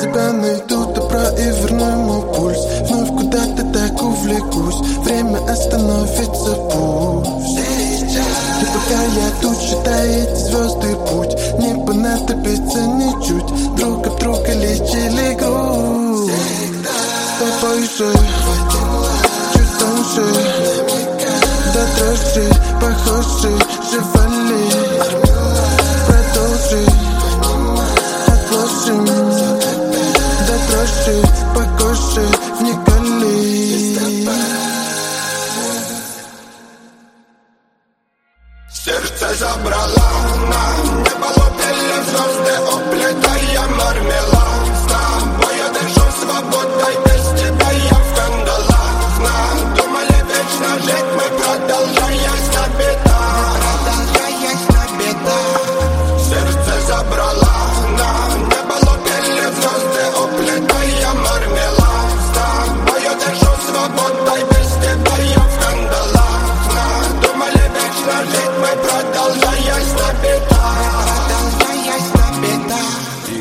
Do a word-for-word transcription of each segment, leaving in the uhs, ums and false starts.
тебя найду, добра и верну ему пульс. Вновь куда-то так увлекусь, время остановится пусть. И пока я тут, считаю эти звезды путь, не понадобится ничуть, друг об друга лечили грудь. С тобой же, чуть тоньше, до дрожи, похожи, живали. Продолжи, отложим, до дрожи, по коже вникали. Сердце забрала на небо, лопели звезды, уплетая мармелад. С тобой я дышу свободой, без тебя я в кандалах. Надумали вечно жить, мы продолжаясь на бедах. Продолжаясь на бедах. Сердце забрала на небо, лопели звезды, уплетая мармелад. С тобой я дышу свободой, без тебя я в кандалах. Надумали вечно жить, мы продолжаясь на бедах. Продолжаясь на бедах.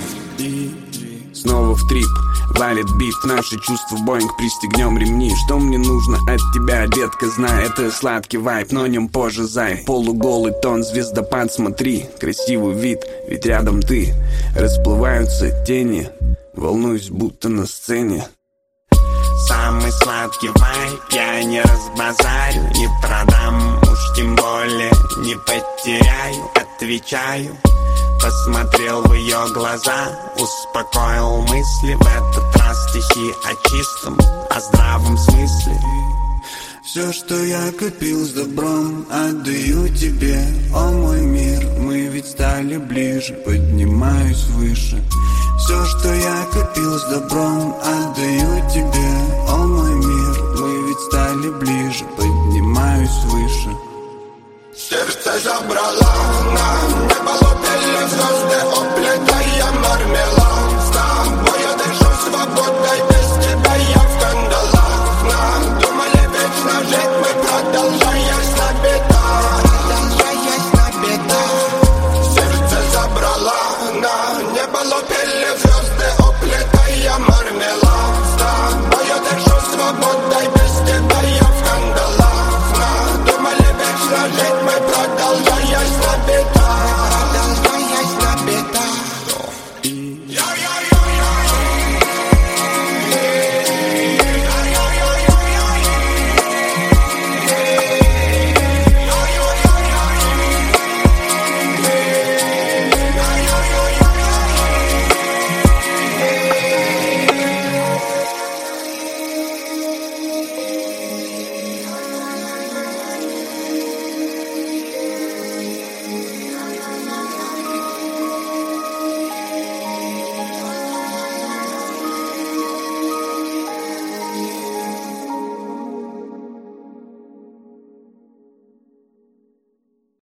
Снова в трип, валит бит, наши чувства боинг, пристегнем ремни. Что мне нужно от тебя, детка, знай, это сладкий вайп, но о нем позже, зай. Полуголый тон, звездопад, смотри, красивый вид, ведь рядом ты. Расплываются тени, волнуюсь, будто на сцене. Самый сладкий вайп, я не разбазарю, не продам, уж тем более не потеряю, отвечаю. Посмотрел в ее глаза, успокоил мысли. В этот раз стихи о чистом, о здравом смысле. Все, что я копил с добром, отдаю тебе, о мой мир. Мы ведь стали ближе, поднимаюсь выше. Все, что я копил с добром, отдаю тебе, о мой мир. Мы ведь стали ближе, поднимаюсь выше. Сердце забрала на небо, лопели звезды, уплетая мармелад. С тобой я дышу свободой, без тебя я в кандалах. Надумали вечно жить, мы продолжаясь на бедах. Продолжаясь на бедах. Сердце забрала на небо, лопели звезды, уплетая мармелад.